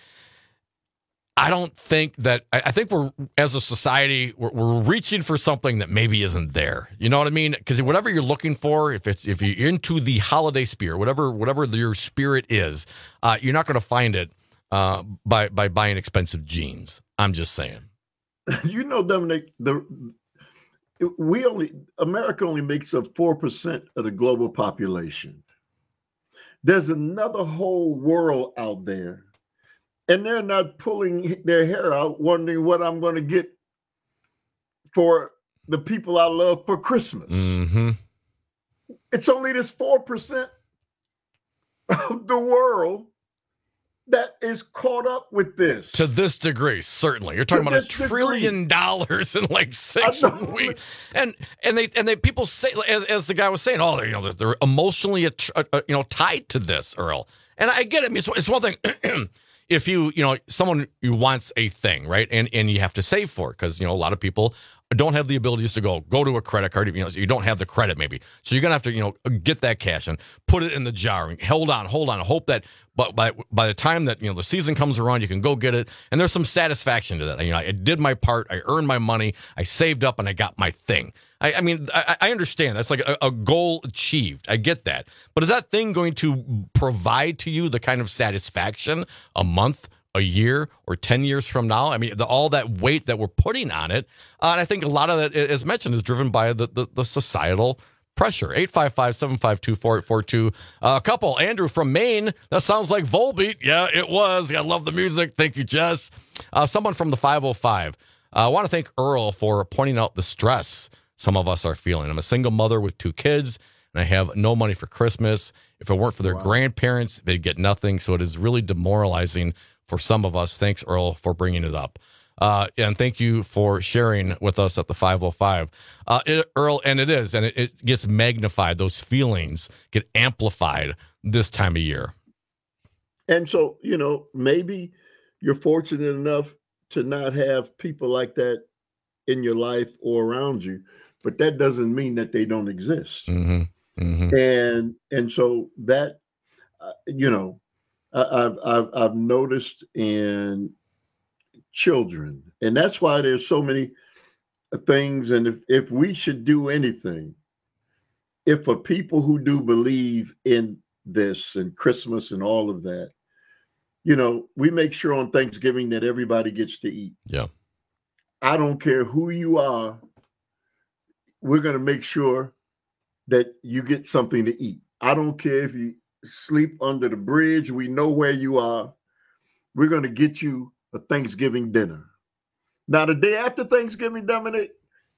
S13: I don't think that, I think we're, as a society, we're reaching for something that maybe isn't there. You know what I mean? Because whatever you're looking for, if you're into the holiday spirit, whatever your spirit is, you're not going to find it by buying expensive jeans. I'm just saying.
S14: Dominic, America only makes up 4% of the global population. There's another whole world out there. And they're not pulling their hair out, wondering what I'm going to get for the people I love for Christmas.
S13: Mm-hmm.
S14: It's only this 4% of the world that is caught up with this.
S13: To this degree, certainly. You're talking about $1 trillion in like 6 weeks. And they people say, as the guy was saying, they're emotionally tied to this, Earl. And I get it. I mean, it's one thing if someone who wants a thing, right? And you have to save for it because, a lot of people don't have the abilities to go to a credit card. You don't have the credit maybe. So you're going to have to, get that cash and put it in the jar and hold on, hope that by the time that, the season comes around, you can go get it. And there's some satisfaction to that. I did my part. I earned my money. I saved up and I got my thing. I understand. That's like a goal achieved. I get that. But is that thing going to provide to you the kind of satisfaction a month, a year, or 10 years from now? I mean, all that weight that we're putting on it. And I think a lot of that, as mentioned, is driven by the societal pressure. 855-752-4842. A couple, Andrew from Maine. That sounds like Volbeat. Yeah, it was. I love the music. Thank you, Jess. Someone from the 505. I want to thank Earl for pointing out the stress some of us are feeling. I'm a single mother with 2 kids, and I have no money for Christmas. If it weren't for their grandparents, they'd get nothing. So it is really demoralizing for some of us. Thanks, Earl, for bringing it up. And thank you for sharing with us at the 505. Earl, and it is, and it gets magnified. Those feelings get amplified this time of year.
S14: And so, maybe you're fortunate enough to not have people like that in your life or around you, but that doesn't mean that they don't exist.
S13: Mm-hmm. Mm-hmm.
S14: And so that, I've noticed in children, and that's why there's so many things. And if we should do anything, if for people who do believe in this and Christmas and all of that, we make sure on Thanksgiving that everybody gets to eat.
S13: Yeah.
S14: I don't care who you are. We're going to make sure that you get something to eat. I don't care if you sleep under the bridge. We know where you are. We're going to get you a Thanksgiving dinner. Now, the day after Thanksgiving, Dominic,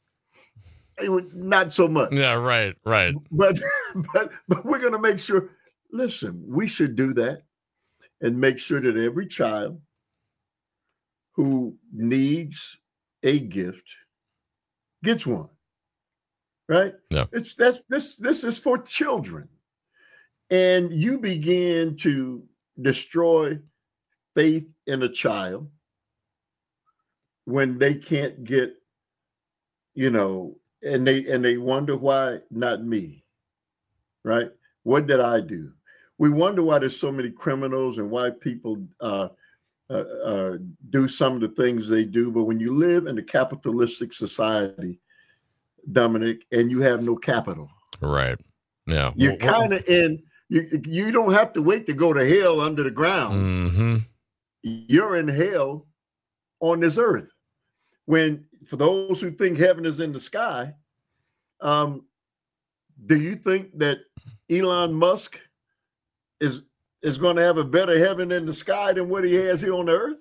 S14: not so much.
S13: Yeah, right.
S14: But we're going to make sure, listen, we should do that and make sure that every child who needs a gift gets one, right?
S13: Yeah.
S14: This is for children. And you begin to destroy faith in a child when they can't get, and they wonder why not me, right? What did I do? We wonder why there's so many criminals and why people do some of the things they do. But when you live in a capitalistic society, Dominic, and you have no capital,
S13: right? Yeah,
S14: you're kind of in. You don't have to wait to go to hell under the ground.
S13: Mm-hmm.
S14: You're in hell on this earth. When, for those who think heaven is in the sky, do you think that Elon Musk is going to have a better heaven in the sky than what he has here on the earth?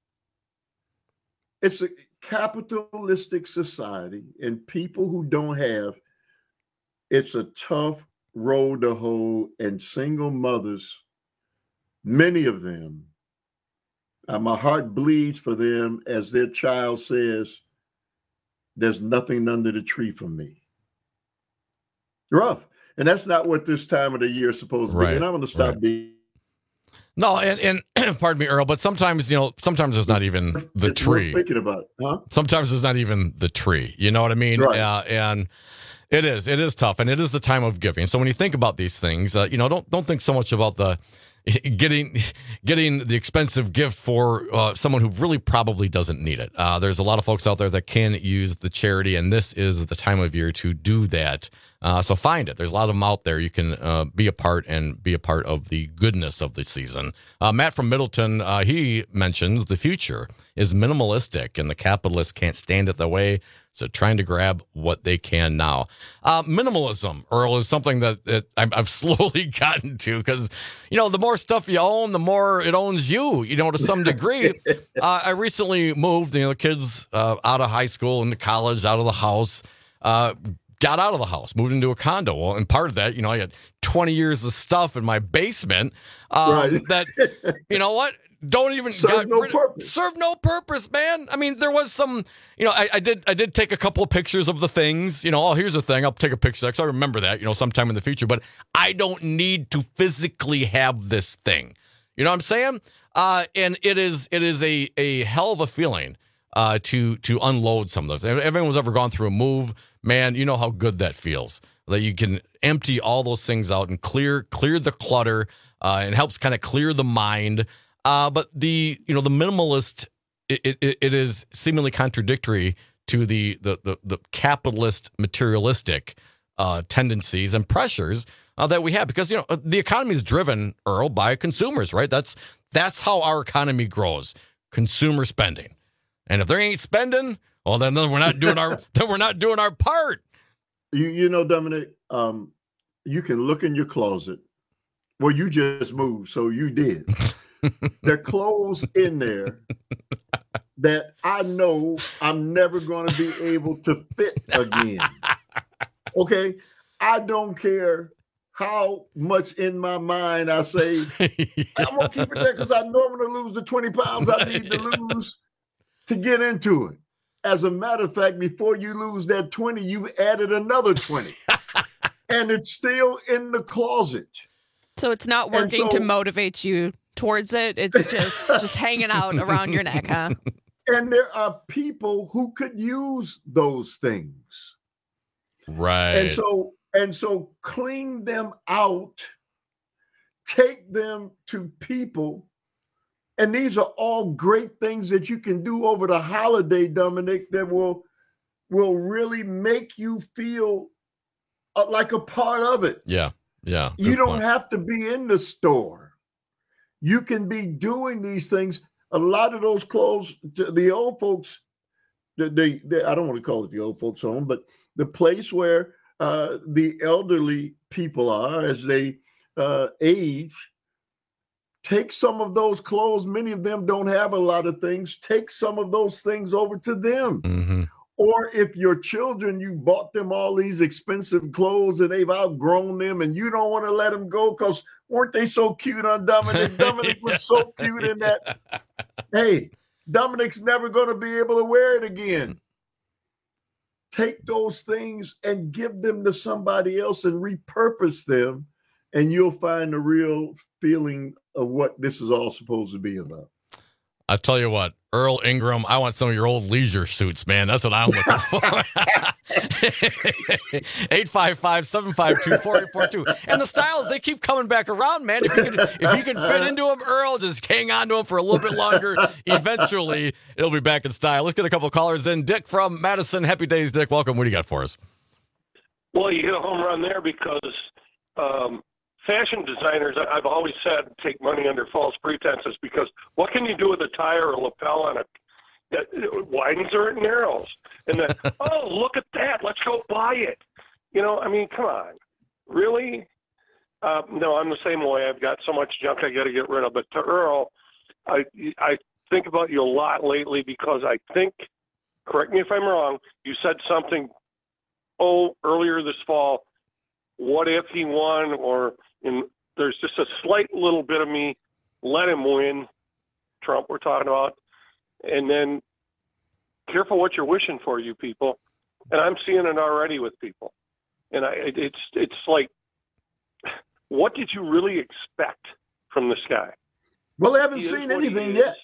S14: It's a capitalistic society, and people who don't have, it's a tough road to hoe. And single mothers, many of them, my heart bleeds for them as their child says, there's nothing under the tree for me. Rough. And that's not what this time of the year is supposed to be. And I'm going to stop being.
S13: No, and pardon me, Earl, but sometimes, sometimes there's not even the tree.
S14: Thinking about it, huh?
S13: Sometimes there's not even the tree. You know what I mean?
S14: Right.
S13: And it is tough, and it is the time of giving. So when you think about these things, don't think so much about the getting the expensive gift for someone who really probably doesn't need it. There's a lot of folks out there that can use the charity, and this is the time of year to do that. So find it. There's a lot of them out there. You can be a part of the goodness of the season. Matt from Middleton, he mentions the future is minimalistic, and the capitalists can't stand it the way. So trying to grab what they can now. Minimalism, Earl, is something that I've slowly gotten to because, the more stuff you own, the more it owns you, to some degree. I recently moved, the kids out of high school into college, out of the house, got out of the house, moved into a condo. Well, and part of that, I had 20 years of stuff in my basement that, you know what? don't even
S14: serve no purpose.
S13: Serve no purpose, man. I mean, there was some, I did take a couple of pictures of the things, here's the thing, I'll take a picture because I remember that, sometime in the future, but I don't need to physically have this thing. You know what I'm saying? And it is a hell of a feeling to unload some of those. If everyone's ever gone through a move, man, you know how good that feels. That you can empty all those things out and clear the clutter. It helps kind of clear the mind. But the minimalist, it is seemingly contradictory to the capitalist materialistic tendencies and pressures that we have, because the economy is driven, Earl, by consumers, right? That's how our economy grows, consumer spending. And if they ain't spending, well, then we're not doing our part.
S14: Dominic, you can look in your closet. Well, you just moved, so you did. There are clothes in there that I know I'm never going to be able to fit again. Okay? I don't care how much in my mind I say, I'm going to keep it there because I know I'm going to lose the 20 pounds I need to lose to get into it. As a matter of fact, before you lose that 20, you've added another 20. And it's still in the closet.
S15: So it's not working to motivate you towards it. It's just hanging out around your neck, huh?
S14: And there are people who could use those things.
S13: Right.
S14: And so clean them out, take them to people. And these are all great things that you can do over the holiday, Dominic, that will really make you feel like a part of it.
S13: Yeah. Yeah.
S14: You don't have to be in the store. You can be doing these things. A lot of those clothes, the old folks, they I don't want to call it the old folks home, but the place where the elderly people are as they age, take some of those clothes. Many of them don't have a lot of things. Take some of those things over to them.
S13: Mm-hmm.
S14: Or if your children, you bought them all these expensive clothes and they've outgrown them and you don't want to let them go because weren't they so cute on Dominic? Dominic was so cute in that. Hey, Dominic's never going to be able to wear it again. Take those things and give them to somebody else and repurpose them, and you'll find the real feeling of what this is all supposed to be about.
S13: I'll tell you what, Earl Ingram, I want some of your old leisure suits, man. That's what I'm looking for. 855-752-4842. And the styles, they keep coming back around, man. If you can fit into them, Earl, just hang on to them for a little bit longer. Eventually, it'll be back in style. Let's get a couple of callers in. Dick from Madison. Happy days, Dick. Welcome. What do you got for us?
S2: Well, you hit a home run there because fashion designers, I've always said, take money under false pretenses, because what can you do with a tire or lapel on it that widens or it narrows? And then, oh, look at that, let's go buy it. I mean, come on. Really? No, I'm the same way. I've got so much junk I got to get rid of. But to Earl, I think about you a lot lately because I think, correct me if I'm wrong, you said something, earlier this fall, what if he won, or there's just a slight little bit of me, let him win, Trump we're talking about, and then careful what you're wishing for, you people. And I'm seeing it already with people. And it's like, what did you really expect from this guy?
S14: Well, they haven't seen anything yet.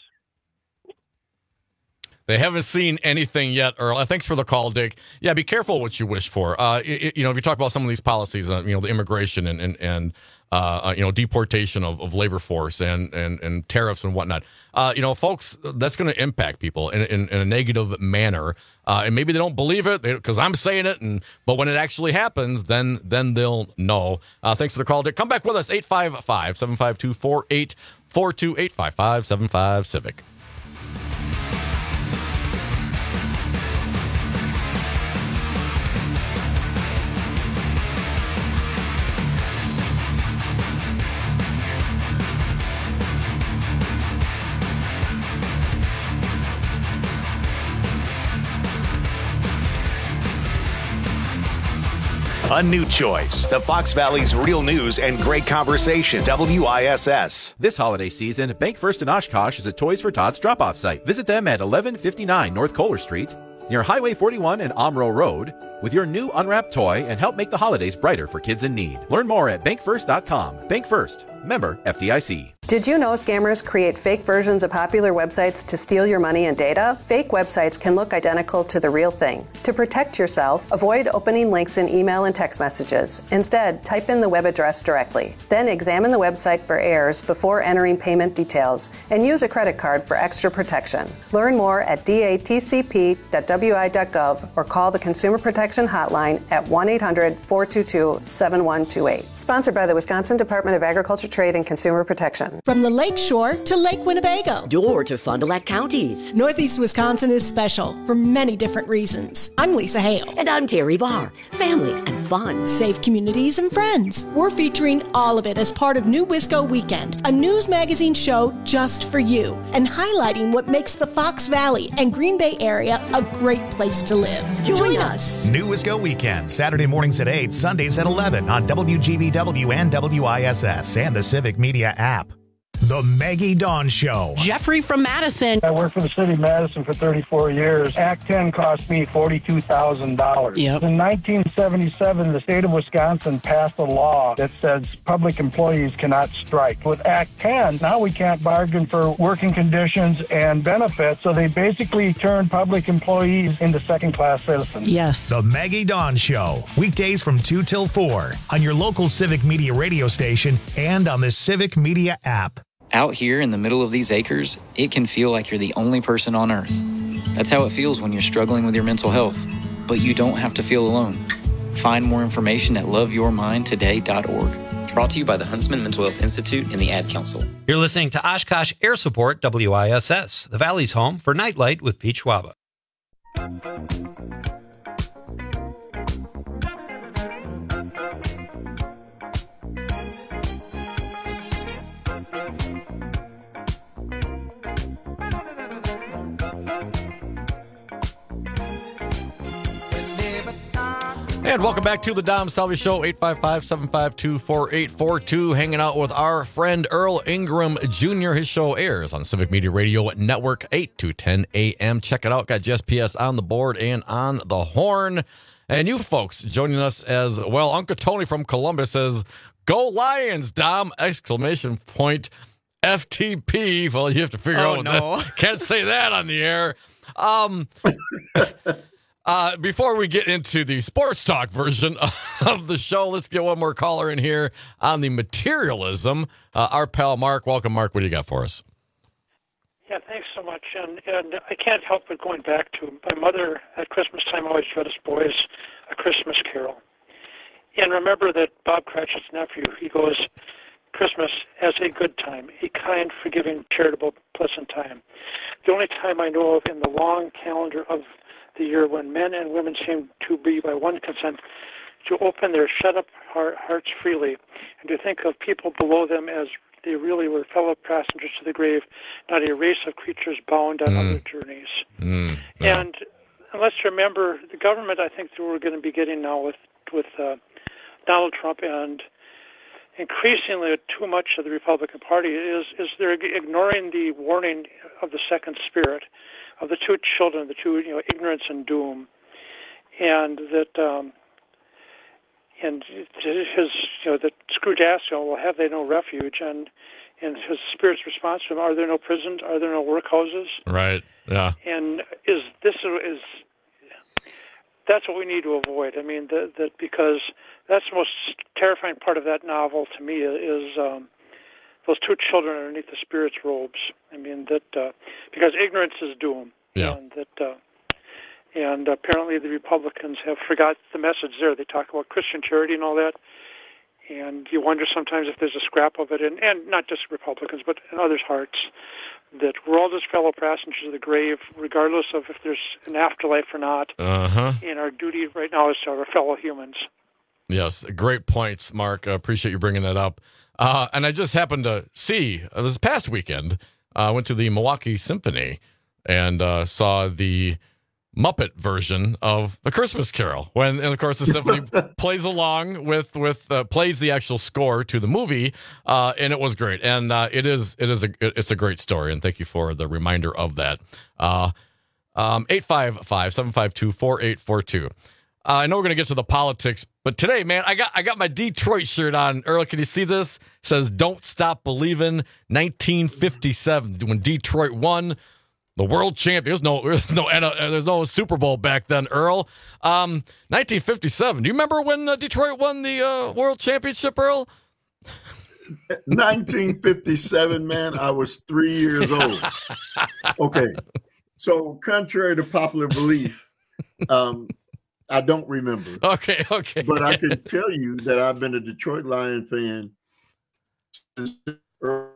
S13: They haven't seen anything yet, Earl. Thanks for the call, Dick. Yeah, be careful what you wish for. If you talk about some of these policies, the immigration and deportation of labor force and tariffs and whatnot, folks, that's going to impact people in a negative manner. And maybe they don't believe it because I'm saying it. But when it actually happens, then they'll know. Thanks for the call, Dick. Come back with us, 855-752-4842, 855-75-CIVIC.
S1: A new choice. The Fox Valley's real news and great conversation. WISS.
S3: This holiday season, Bank First in Oshkosh is a Toys for Tots drop-off site. Visit them at 1159 North Kohler Street, near Highway 41 and Omro Road, with your new unwrapped toy and help make the holidays brighter for kids in need. Learn more at bankfirst.com. Bank First. Member FDIC.
S5: Did you know scammers create fake versions of popular websites to steal your money and data? Fake websites can look identical to the real thing. To protect yourself, avoid opening links in email and text messages. Instead, type in the web address directly. Then examine the website for errors before entering payment details and use a credit card for extra protection. Learn more at datcp.wi.gov or call the Consumer Protection Hotline at 1-800-422-7128. Sponsored by the Wisconsin Department of Agriculture, Trade, and Consumer Protection.
S4: From the Lake Shore to Lake Winnebago.
S6: Door to Fond du Lac counties.
S4: Northeast Wisconsin is special for many different reasons. I'm Lisa Hale.
S6: And I'm Terry Barr. Family and fun.
S4: Safe communities and friends. We're featuring all of it as part of New Wisco Weekend, a news magazine show just for you, and highlighting what makes the Fox Valley and Green Bay area a great place to live. Join us.
S1: New Wisco Weekend, Saturday mornings at 8, Sundays at 11 on WGBW and WISS and the Civic Media app. The Maggie Dawn Show.
S7: Jeffrey from Madison.
S8: I worked for the city of Madison for 34 years. Act 10 cost me $42,000.
S7: Yep.
S8: In 1977, the state of Wisconsin passed a law that says public employees cannot strike. With Act 10, now we can't bargain for working conditions and benefits, so they basically turned public employees into second-class citizens.
S7: Yes.
S1: The Maggie Dawn Show. Weekdays from 2 till 4 on your local Civic Media radio station and on the Civic Media app.
S26: Out here in the middle of these acres, it can feel like you're the only person on Earth. That's how it feels when you're struggling with your mental health. But you don't have to feel alone. Find more information at loveyourmindtoday.org. Brought to you by the Huntsman Mental Health Institute and the Ad Council.
S22: You're listening to Oshkosh Air Support WISS, the Valley's home for Nightlight with Pete Schwaba.
S13: And welcome back to the Dom Salvi Show, 855-752-4842. Hanging out with our friend Earl Ingram Jr. His show airs on Civic Media Radio Network, 8 to 10 a.m. Check it out. Got JSPS on the board and on the horn. And you folks joining us as well. Uncle Tony from Columbus says, "Go Lions, Dom!" Exclamation point. FTP. Well, you have to figure out that. Can't say that on the air. Before we get into the sports talk version of the show, let's get one more caller in here on the materialism. Our pal Mark. Welcome, Mark. What do you got for us?
S8: Yeah, thanks so much. And I can't help but going back to my mother at Christmas time always read us boys A Christmas Carol. And remember that Bob Cratchit's nephew, he goes, Christmas as a good time, a kind, forgiving, charitable, pleasant time. The only time I know of in the long calendar of the year when men and women seem to be by one consent to open their shut-up hearts freely and to think of people below them as they really were fellow passengers to the grave, not a race of creatures bound on other journeys. And let's remember, the government, I think, that we're going to be getting now with Donald Trump and increasingly too much of the Republican Party is they're ignoring the warning of the second spirit, of the two children, the two, ignorance and doom, and that, and his, that Scrooge asked, well, have they no refuge? And his spirit's response to him, are there no prisons? Are there no workhouses?
S13: Right. Yeah.
S8: And that's what we need to avoid. I mean, that because that's the most terrifying part of that novel to me is those two children underneath the spirit's robes. I mean, that because ignorance is doom.
S13: Yeah.
S8: And apparently the Republicans have forgot the message there. They talk about Christian charity and all that. And you wonder sometimes if there's a scrap of it, and not just Republicans, but in others' hearts, that we're all just fellow passengers of the grave, regardless of if there's an afterlife or not. And our duty right now is to our fellow humans.
S13: Yes, great points, Mark. I appreciate you bringing that up. And I just happened to see, this past weekend, I went to the Milwaukee Symphony and saw the Muppet version of The Christmas Carol. And of course, the symphony plays along with plays the actual score to the movie, and it was great. And it's a great story. And thank you for the reminder of that. 855-752-4842. I know we're gonna get to the politics, but today, man, I got my Detroit shirt on. Earl, can you see this? It says "Don't Stop Believin'." 1957, when Detroit won the world champion. There's no Super Bowl back then, Earl. 1957. Do you remember when Detroit won the world championship, Earl?
S14: 1957, man. I was 3 years old. Okay, so contrary to popular belief, I don't remember.
S13: Okay.
S14: But I can tell you that I've been a Detroit Lion fan since early.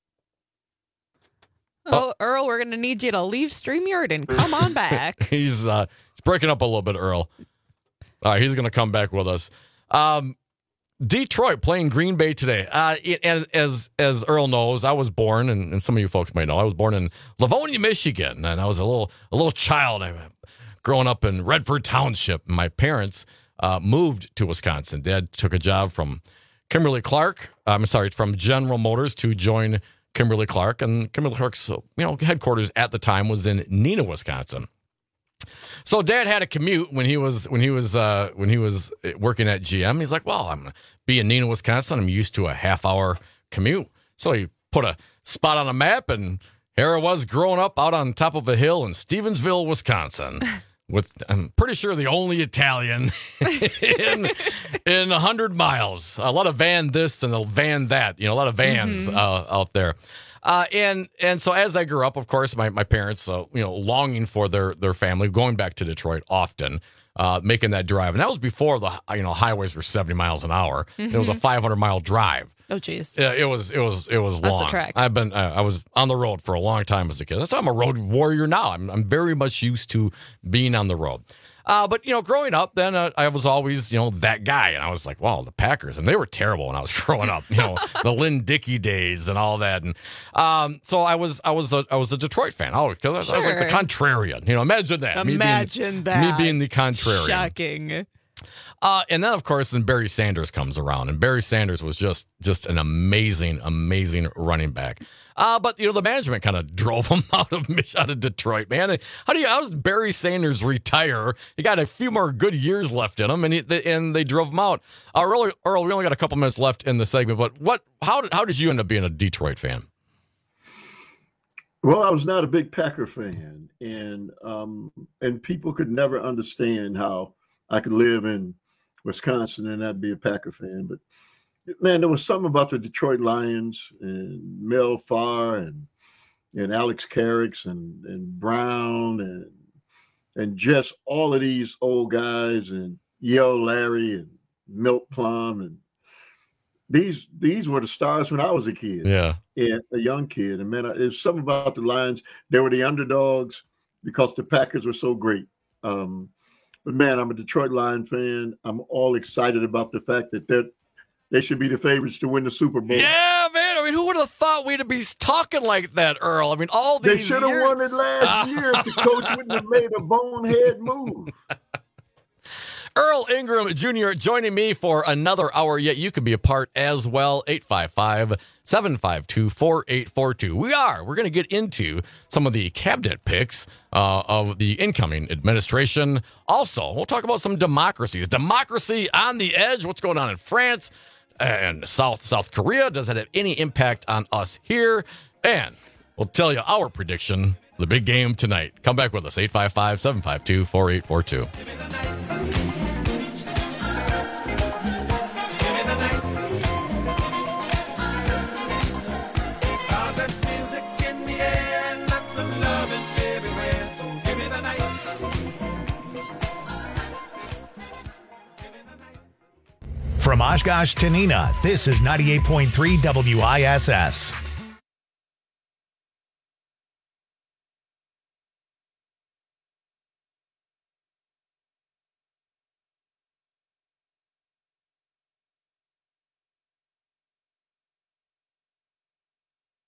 S15: Oh, Earl, we're going to need you to leave StreamYard and come on back.
S13: He's breaking up a little bit, Earl. All right, he's going to come back with us. Detroit playing Green Bay today. As Earl knows, I was born, and some of you folks might know, I was born in Livonia, Michigan, and I was a little child. Growing up in Redford Township. My parents moved to Wisconsin. Dad took a job from from General Motors to join Kimberly-Clark, and Kimberly-Clark's headquarters at the time was in Neenah, Wisconsin. So Dad had a commute when he was working at GM. He's like, well, I'm gonna be in Neenah, Wisconsin. I'm used to a half-hour commute. So he put a spot on a map, and here I was growing up out on top of a hill in Stevensville, Wisconsin. I'm pretty sure the only Italian in 100 miles. A lot of van this and a van that, a lot of vans out there. And so as I grew up, of course, my parents, longing for their family, going back to Detroit often, making that drive. And that was before the highways were 70 miles an hour. It was a 500-mile drive.
S15: Oh, geez.
S13: Yeah, it was long.
S15: That's a trek.
S13: I was on the road for a long time as a kid. That's why I'm a road warrior now. I'm very much used to being on the road. But growing up, then I was always that guy, and I was like, wow, the Packers, and they were terrible when I was growing up. The Lynn Dickey days and all that, and so I was a Detroit fan. Oh, because I was like the contrarian. Imagine that. Me being the contrarian.
S15: Shocking.
S13: And then, of course, Barry Sanders comes around, and Barry Sanders was just an amazing running back. But the management kind of drove him out of Detroit, man. How does Barry Sanders retire? He got a few more good years left in him, and they drove him out. Earl, we only got a couple minutes left in the segment, but how did you end up being a Detroit fan?
S14: Well, I was not a big Packer fan, and people could never understand how I could live in Wisconsin and not be a Packer fan. But man, there was something about the Detroit Lions and Mel Farr and Alex Carricks and Brown and just all of these old guys and Yo Larry and Milt Plum, and these were the stars when I was a kid.
S13: Yeah,
S14: and a young kid. And man, there's something about the Lions. They were the underdogs because the Packers were so great. But man, I'm a Detroit Lion fan. I'm all excited about the fact that they should be the favorites to win the Super Bowl.
S13: Yeah, man. I mean, who would have thought we'd be talking like that, Earl? I mean, all these
S14: They should have won it last year if the coach wouldn't have made a bonehead move.
S13: Earl Ingram Jr. joining me for another hour, yet you could be a part as well. 855-752-4842. We're going to get into some of the cabinet picks of the incoming administration. Also, we'll talk about some democracies. Democracy on the edge. What's going on in France and South Korea? Does that have any impact on us here? And we'll tell you our prediction for the big game tonight. Come back with us. 855-752-4842.
S1: From Oshkosh to Neenah, this is 98.3 WISS.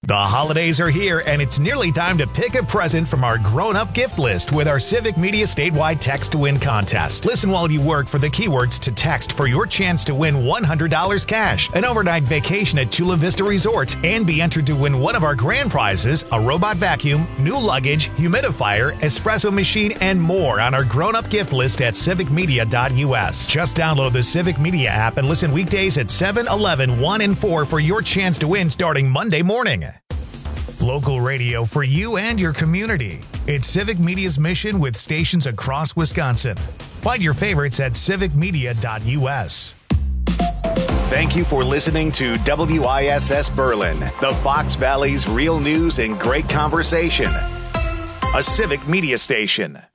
S1: The holidays are here, and it's nearly time to pick a present from our grown-up gift list with our Civic Media statewide Text to Win contest. Listen while you work for the keywords to text for your chance to win $100 cash, an overnight vacation at Chula Vista Resort, and be entered to win one of our grand prizes, a robot vacuum, new luggage, humidifier, espresso machine, and more on our grown-up gift list at civicmedia.us. Just download the Civic Media app and listen weekdays at 7, 11, 1, and 4 for your chance to win starting Monday morning. Local radio for you and your community. It's Civic Media's mission with stations across Wisconsin. Find your favorites at civicmedia.us.
S7: Thank you for listening to WISS Berlin, the Fox Valley's real news and great conversation. A Civic Media station.